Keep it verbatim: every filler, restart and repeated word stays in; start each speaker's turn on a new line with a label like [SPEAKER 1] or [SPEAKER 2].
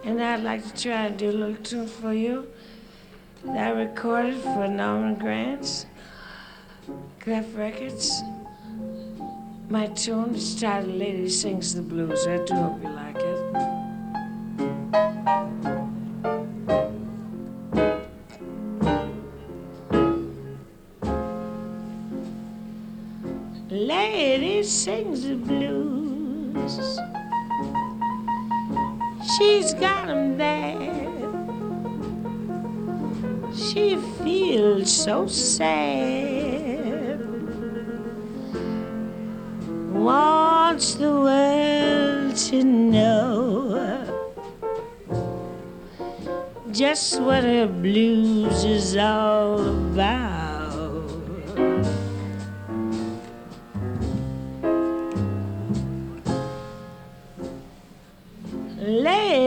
[SPEAKER 1] And I'd like to try and do a little tune for you that I recorded for Norman Granz, Clef Records. My tune is titled Lady Sings the Blues. I do hope you like it. Lady sings the blues. She's got 'em there. She feels so sad. Wants the world to know just what her blues is all about.